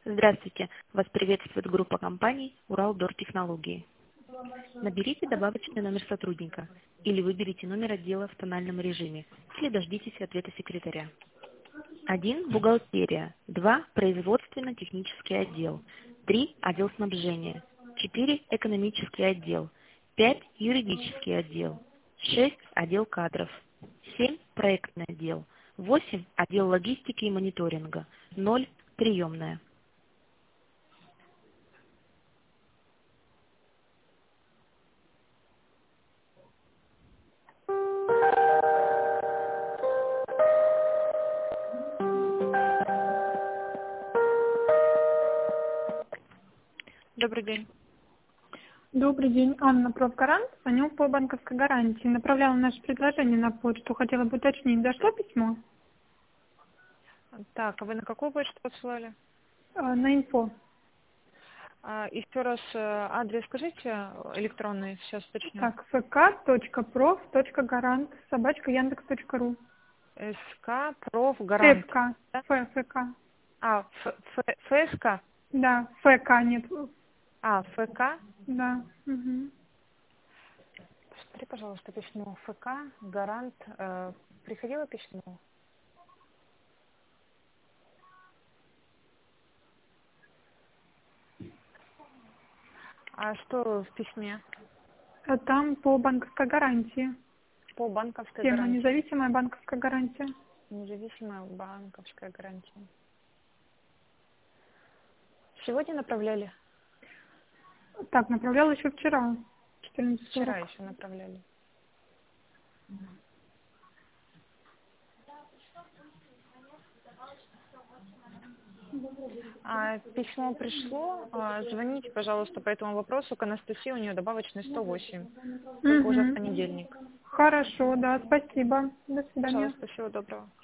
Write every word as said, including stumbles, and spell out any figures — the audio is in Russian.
Здравствуйте! Вас приветствует группа компаний «Уралдортехнологии». Наберите добавочный номер сотрудника или выберите номер отдела в тональном режиме, или дождитесь ответа секретаря. один. Бухгалтерия. два. Производственно-технический отдел. три. Отдел снабжения. четыре. Экономический отдел. пять. Юридический отдел. шесть. Отдел кадров. семь. Проектный отдел. восемь. Отдел логистики и мониторинга. ноль. Приемная. Добрый день. Добрый день, Анна, профгарант. Звоню по банковской гарантии. Направляла наше предложение на почту. Хотела бы уточнить, дошло письмо? Так, а вы на какую почту посылали? Э, на инфо. А, еще раз э, адрес скажите электронный, сейчас уточню. Так, fk.prof.гарант собачка яндекс.ру. СК, проф, гарант. ФК. Да? Ф, ФК. А, Ф, Ф, ФСК? Да, ФК нет. А, ФК? Да. Угу. Посмотри, пожалуйста, письмо. ФК, гарант. Э, приходило письмо? А что в письме? А там по банковской гарантии. По банковской Тема гарантии. независимая банковская гарантия. Независимая банковская гарантия. Сегодня направляли? Так, направляла еще вчера. четырнадцать Вчера сорок. еще направляли. А, письмо пришло. А, звоните, пожалуйста, по этому вопросу к Анастасии. У нее добавочный сто восемь. Только уже в Угу. понедельник. Хорошо, да, спасибо. До свидания. Пожалуйста, всего доброго.